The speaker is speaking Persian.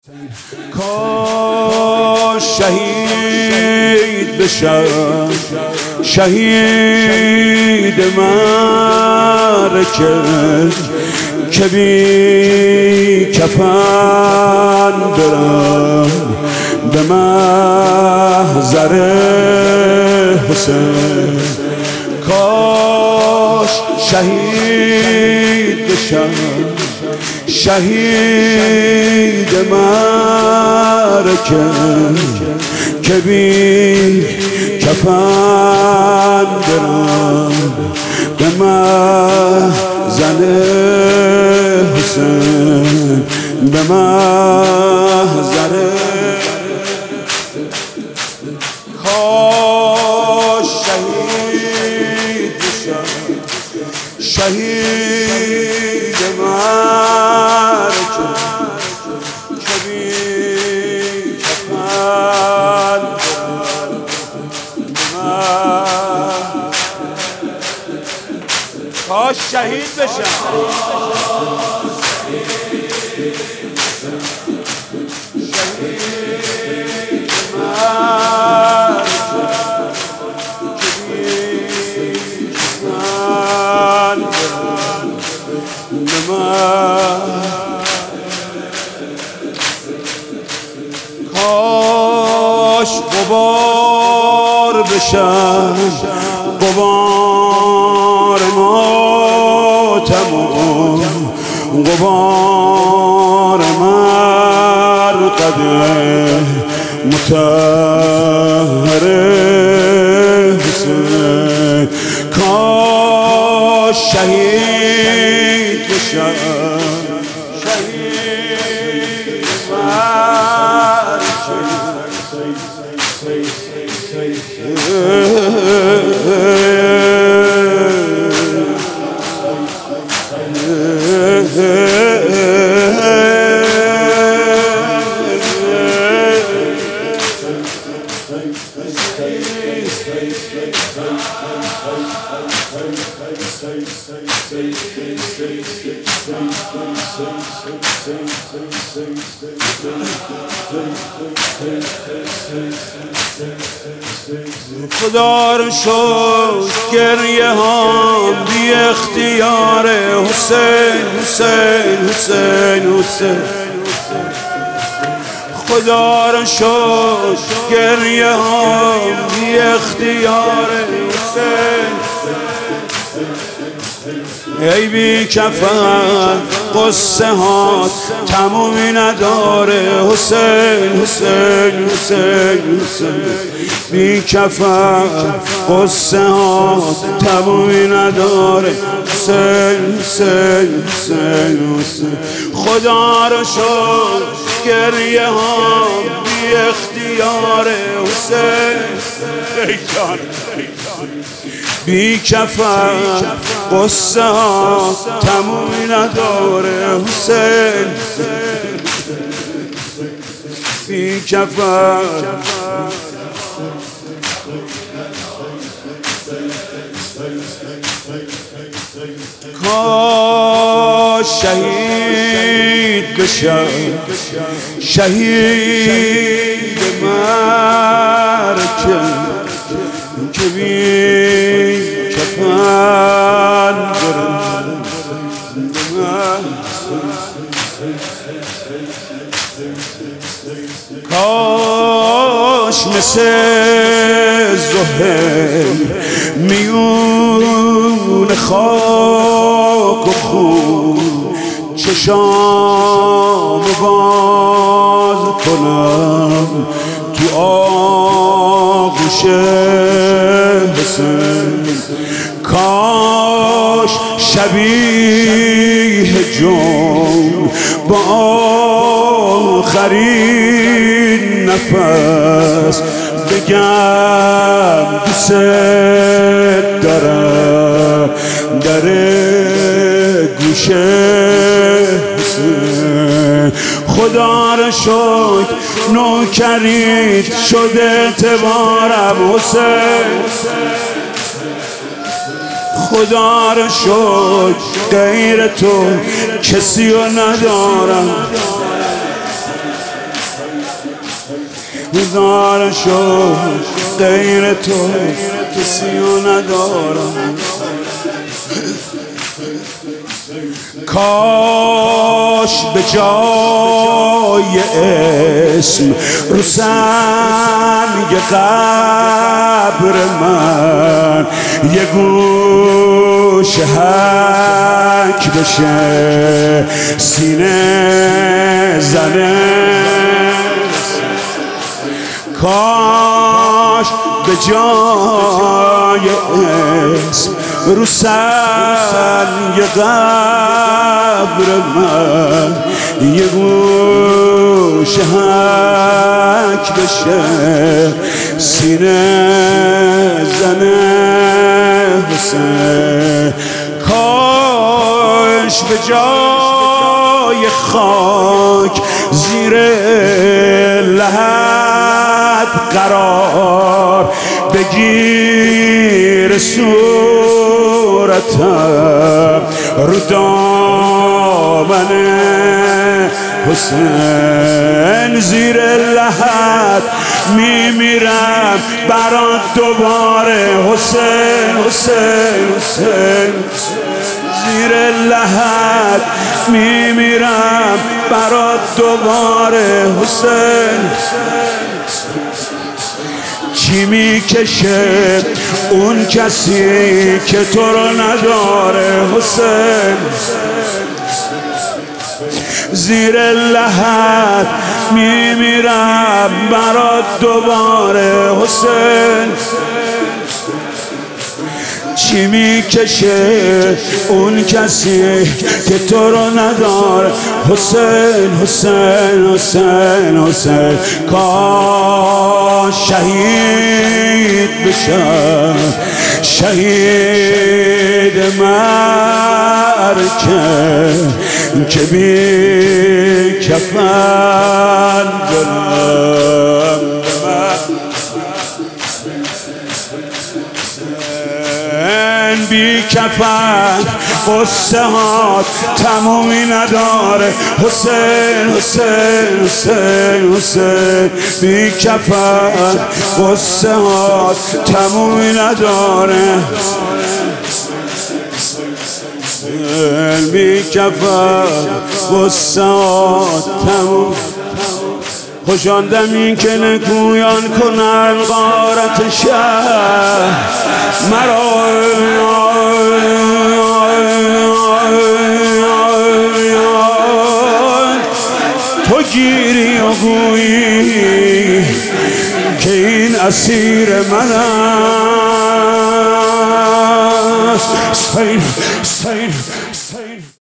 کاش شهید بشم، شهید معرکه که بی کفن برم به محضر حسین. کاش شهید بشم، شهید معرکه که بی کفن برم به محضر حسین، به محضر. کاش شهید بشم، شهید معرکه که بی کفن کاش شهید بشم، شهید معرکه که بی کفن کاش غبار بشم، غبار ماتم و غبار مرقد مطهر حسین. کاش شهید بشم، شهید معرکه خدا رو شکر گریه هم بی اختیار حسین، حسین، حسین، حسین. خدا رو شکر گریه هم بی اختیار حسین. ای بی کفن قصه ها تمومی نداره حسین، حسین، حسین، حسین. بی کفن قصه ها تمومی نداره حسین، حسین، حسین، حسین. خدا رو شکر گریه ها بی اختیار حسین. بی کفن قصه ها تمومی نداره حسین، بی کفن. کاش شهید بشم، شهید معرکه که بی کفن برم. کاش مثل زهیر میون خاک و خون چشام باز کنم تو آغوش حسین. کاش شبیه جون با آخرین نفس بگم دوست دارم در گوش حسین. خدا را شکر نوکریت شده اعتبارم حسین. خدا را شکر غیر تو کسی رو ندارم. هزار شکر غیر تو کسی رو ندارم. کاش به جای اسم رو سنگ قبر من یه گوش حک بشه سینه زنه. کاش به جای اسم رو سنگ قبر من یه گوش حک بشه سینه زنه حسین. کاش به جای خاک زیر لحد قرار بگیر صورتم رو دامن حسین. زیر لحد میمیرم برات دوباره حسین حسین حسین. زیر لحد میمیرم برات دوباره حسین. چی میکشه اون کسی که تو رو نداره حسین. زیر لحد میمیرم برات دوباره حسین. چی میکشه اون کسی که تو رو نداره حسین حسین حسین حسین. کاش شهید بشم شهید مرکز که بی کفن برم بی کفن. قصه ها تمومی نداره حسین حسین حسین حسین. بی کفن قصه ها تمومی نداره. بی کفن قصه ها تموم. خوشاندم این که نگویان کنن غارت شهر مرا. تو گیری و گویی که این اسیر من است.